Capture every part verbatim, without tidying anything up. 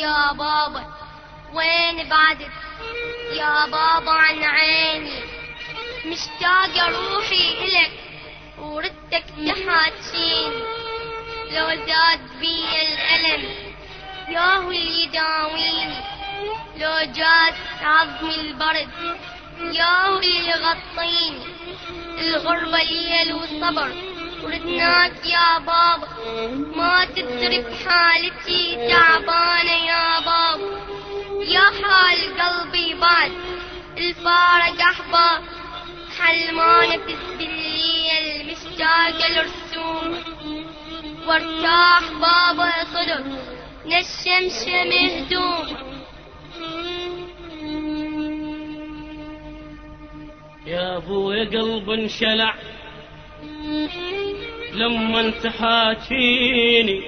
يا بابا وين بعدت يا بابا عن عيني، مشتاقة روحي إلك وردك تحاكيني، لو زاد بي الألم ياهو اللي يداويني، لو جاز عظمي البرد ياهو اللي يغطيني، الغربة ليل وصبر وردناك يا بابا، ما تترك حالتي تعبانة يا بابا، يا حال قلبي بعد الفارق أحباب، حل ما نفس بالليل مشتاقة لرسومك، وارتاح بابا صدق نشمشم هدومك. يا ابويا قلب انشلع لما انت حاكيني،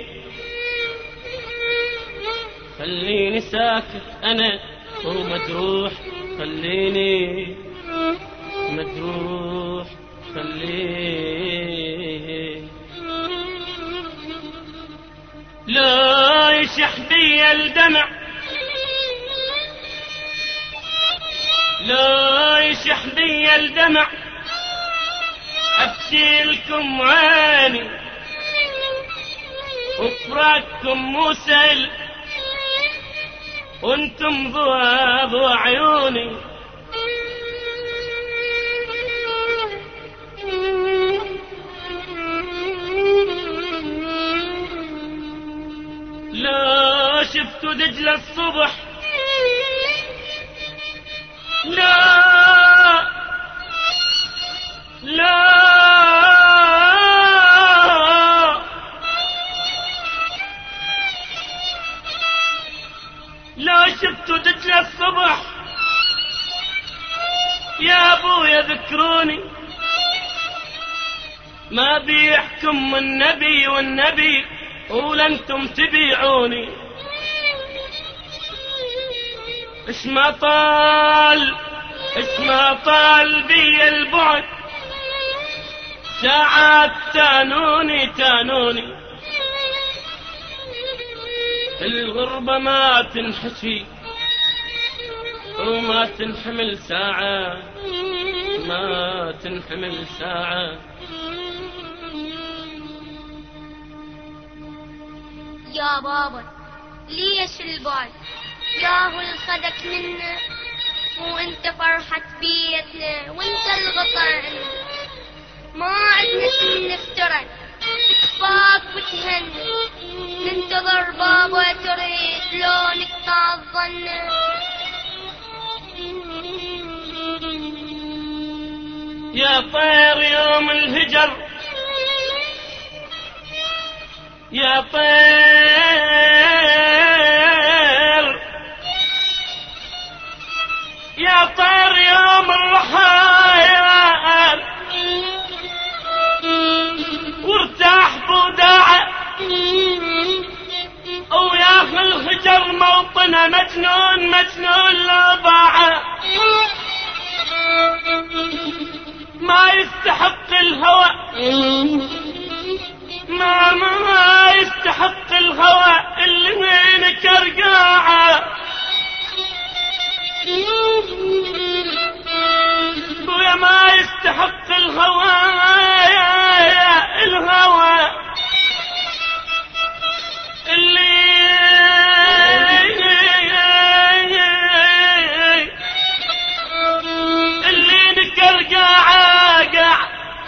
خليني ساكت انا ومجروح، خليني مجروح خليني، لا يشح بي الدمع، لا يشح بي الدمع، ابكي لكم عيني وفراقكم مسل وانتم ضواب عيوني، لا شفتوا دجل الصبح، لا لا لا شفتوا دجل الصبح يا ابويا ذكروني، ما بيحكم النبي والنبي ولنتم تبيعوني، اسمع طال اسمع طال بي البعد، ساعات تانوني تانوني، الغربة ما تنحشي وما تنحمل ساعة، ما تنحمل ساعة. يا بابا ليش البعد ياهو الخدك منا، وانت فرحة بيتنا وانت الغطاء، ما عدنا سن نفترق اكفاك وتهنى، ننتظر بابا تريد لو نقطع الظن، يا طير يوم الهجر يا طير يا طير يوم الرحايل وارتاح بوداعه، ويا الهجر موطنه مجنون مجنون لا باعه، ما يستحق الهوى ما ما يستحق الهوى اللي وينك رقاعه، ويا ما يستحق الهوى الهوى اللي اللي نكر قاعه قاع،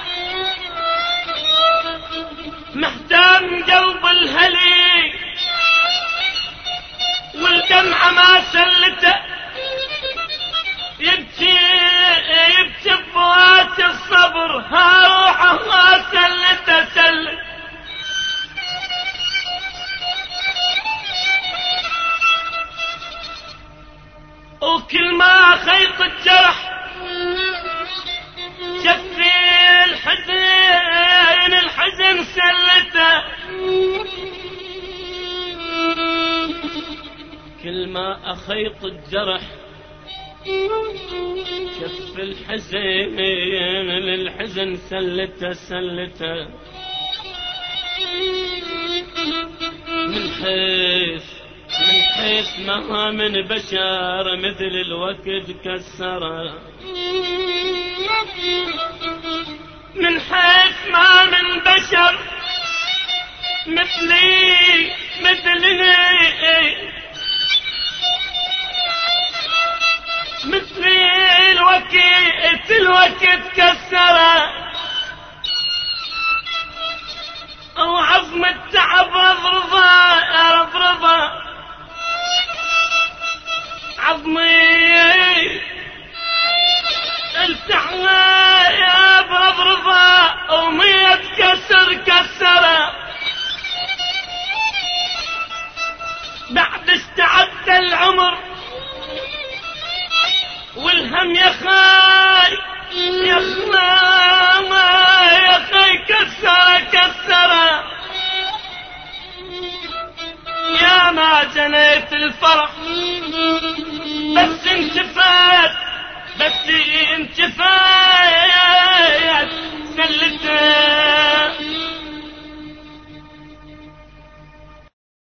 محتام قلب الهلي والدمعة ما سلته، يبكي يبكي بوات الصبر ها روحه ما سلته سلت، وكل ما خيط الجرح شفي الحزن الحزن سلته، كل ما أخيط الجرح شف الحزن الحزن سلته سلته، من حيث من حيث ما من بشر مثل الوقت كسره، من حيث ما من بشر مثلي مثلني مثلي الوقت الوقت كسره، او عظم التعب رضرضه رضرضه عظمي التحنا يا برضرضه ومية كسر كسره، بعد استعد العمر والهم يا خاي يا خاي يا خاي كسره كسره، يا ما جنيت الفرح